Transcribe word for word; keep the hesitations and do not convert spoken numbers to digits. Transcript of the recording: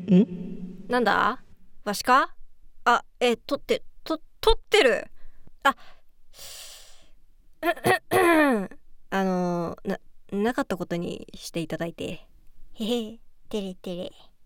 んなんだわしか？あ、え、撮って、と、撮ってる。あ、あのー、な、なかったことにしていただいて。 へへ、てれてれ。